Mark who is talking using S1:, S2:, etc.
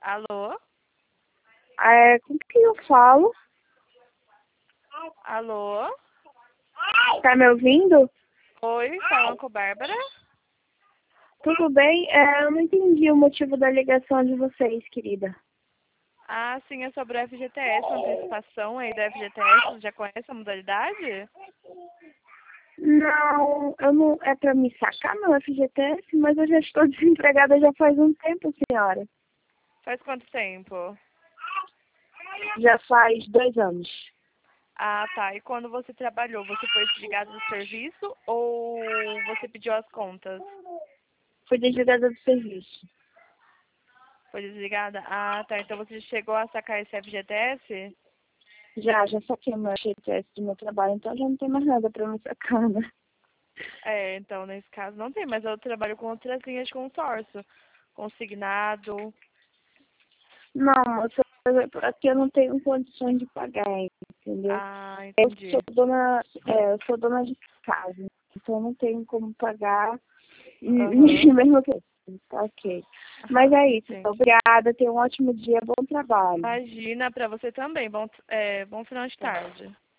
S1: Alô?
S2: Com quem eu falo?
S1: Alô?
S2: Tá me ouvindo?
S1: Oi, falando com Bárbara?
S2: Tudo bem? Eu não entendi o motivo da ligação de vocês, querida.
S1: Ah, sim, é sobre o FGTS, uma antecipação aí do FGTS. Você já conhece a modalidade?
S2: Não, eu não. É pra me sacar meu FGTS, mas eu já estou desempregada já faz um tempo, senhora.
S1: Faz quanto tempo?
S2: Já faz 2 anos.
S1: Ah, tá. E quando você trabalhou, você foi desligada do serviço ou você pediu as contas?
S2: Fui desligada do serviço.
S1: Foi desligada? Ah, tá. Então você chegou a sacar esse FGTS?
S2: Já saquei meu FGTS do meu trabalho, então já não tem mais nada pra me sacar, né?
S1: É, então nesse caso não tem, mas eu trabalho com outras linhas de consórcio. Consignado.
S2: Não, moça, aqui eu não tenho condições de pagar, entendeu?
S1: Ah,
S2: Eu sou
S1: entendi.
S2: dona de casa, então eu não tenho como pagar
S1: Aham.
S2: mesmo que tá ok. Mas é isso,
S1: Sim.
S2: obrigada, tenha um ótimo dia, bom trabalho.
S1: Imagina, pra você também. Bom final de
S2: Tá.
S1: tarde.